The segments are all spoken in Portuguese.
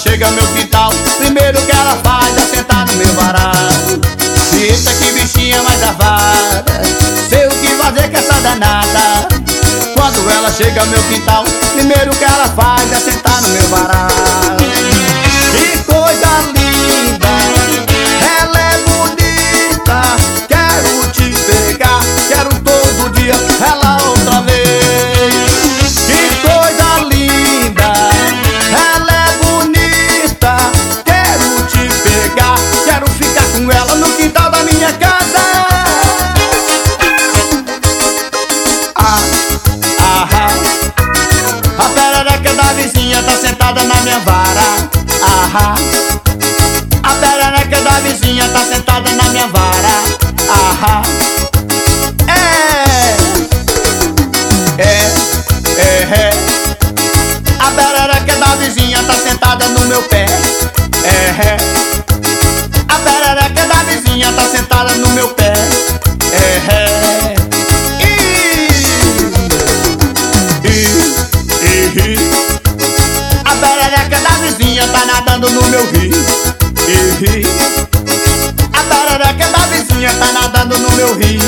chega ao meu quintal, primeiro que ela faz é sentar no meu varal. Eita, que bichinha mais safada, sei o que fazer com essa danada. Quando ela chega ao meu quintal, primeiro que ela faz é sentar no meu varal. Que coisa linda, ela é bonita, quero te pegar, quero todo dia ela outra vez. Que coisa linda, ela é bonita, quero te pegar, quero ficar com ela no quintal da minha casa. A perereca da vizinha tá sentada na minha vara. A perereca da vizinha tá sentada na minha vara. A perereca da vizinha tá sentada no meu pé. A perereca da vizinha tá sentada no meu pé. A perereca da vizinha tá nadando no meu rio. A perereca da vizinha tá nadando no meu rio.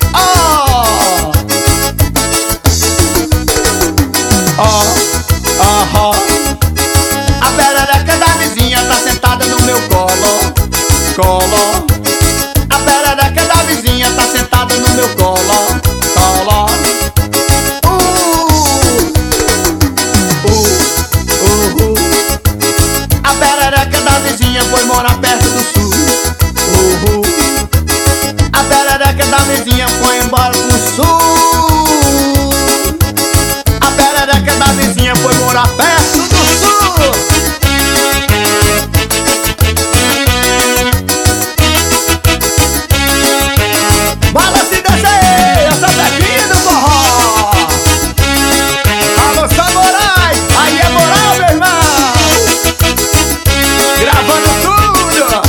A perereca da vizinha tá sentada no meu colo. A perereca da vizinha tá sentada no meu colo. A perereca da vizinha foi morar perto do sul. A perereca da vizinha foi embora pro sul. A perereca da vizinha foi morar perto do sul. Balança e dança aí, essa pequinha do forró. Alô, Samurai, aí é moral, meu irmão. Gravando tudo.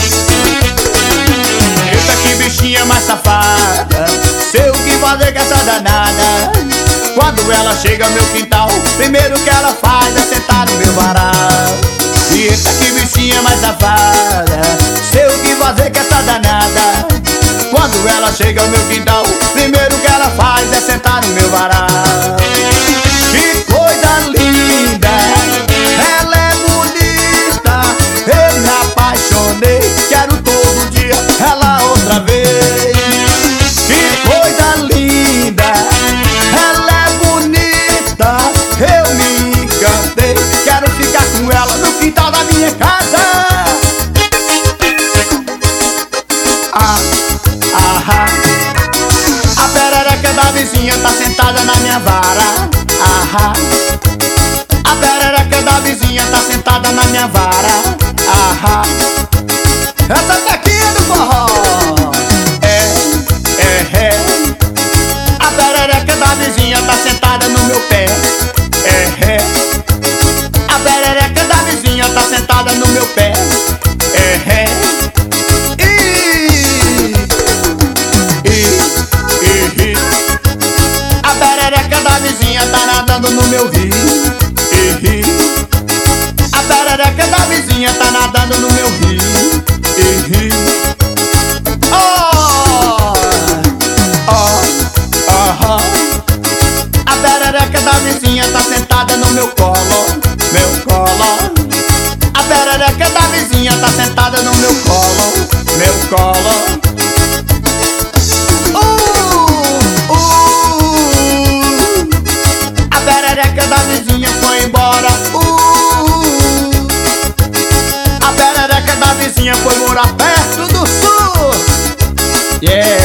Eita, que bichinha mais safada, sei o que fazer com essa danada. Quando ela chega ao meu quintal, primeiro que ela faz é sentar no meu varal. Eita, que bichinha mais safada, sei o que fazer com essa danada. Quando ela chega ao meu quintal, primeiro que ela faz é sentar no meu varal. Que coisa linda, ela é bonita, eu me apaixonei, quero todo dia ela outra vez. Que coisa linda, ela é bonita, eu me encantei, quero ficar com ela no quintal da minha casa. A perereca da vizinha tá sentada na minha vara. A perereca da vizinha tá sentada na minha vara. Essa pequinha do forró. A perereca da vizinha tá sentada no meu pé. A perereca da vizinha tá sentada no meu pé. A perereca da vizinha tá nadando no meu rio. A perereca da vizinha tá nadando no meu rio. A perereca da vizinha tá sentada no meu colo. A perereca da vizinha tá sentada no meu colo. A perereca da vizinha foi embora. A perereca da vizinha foi morar perto do sul.